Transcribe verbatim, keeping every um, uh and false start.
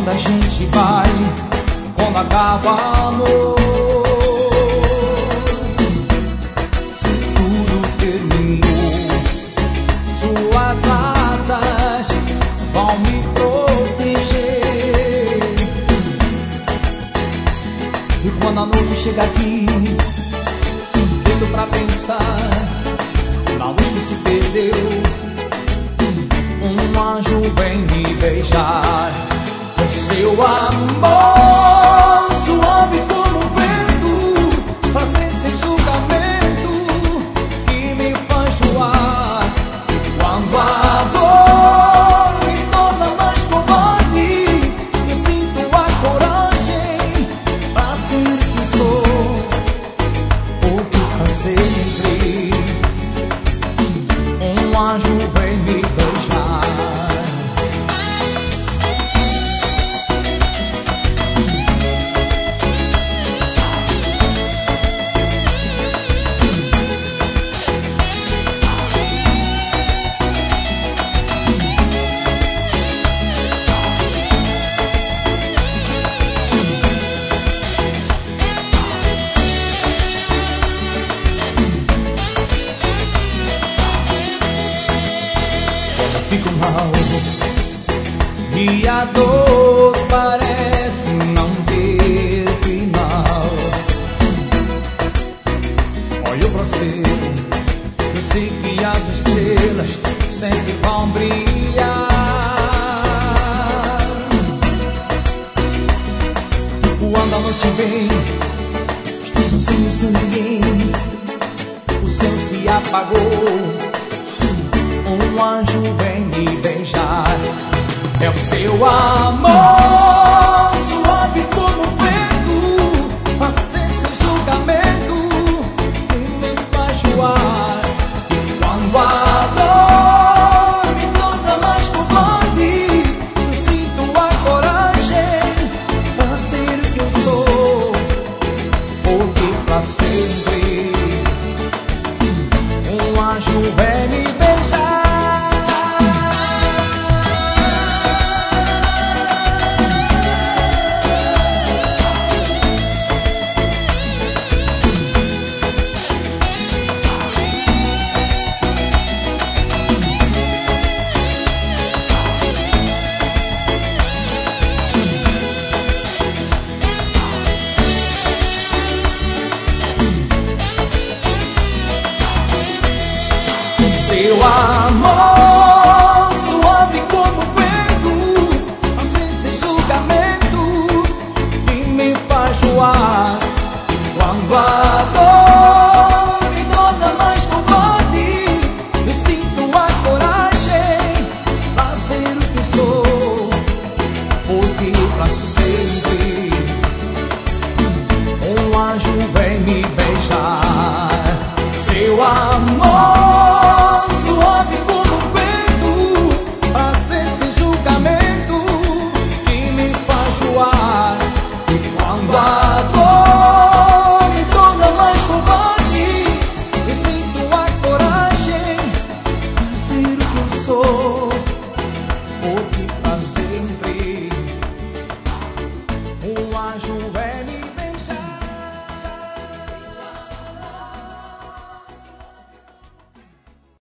onde a gente vai quando acaba o amor? Se tudo terminou, suas asas vão me proteger. E quando a noite chega aqui, deito pra pensar na luz que se perdeu, um anjo vem me beijar. O seu amor, suave como o vento, fazer sem julgamento, que me faz voar. Quando a dor me torna mais covarde, eu sinto a coragem pra ser quem sou, porque pra sempre um anjo vem me beijar. Fico mal e a dor parece não ter final. Olho pra você, eu sei que as estrelas sempre vão brilhar. Quando a noite vem, estou sozinho sem ninguém, o céu se apagou, um anjo vem me beijar. É o seu amor, suave como o vento, fazer sem julgamento, que me faz voar. E quando a dor me torna mais covarde, eu sinto a coragem pra ser o que eu sou, porque pra sempre um anjo vem me beijar. Seu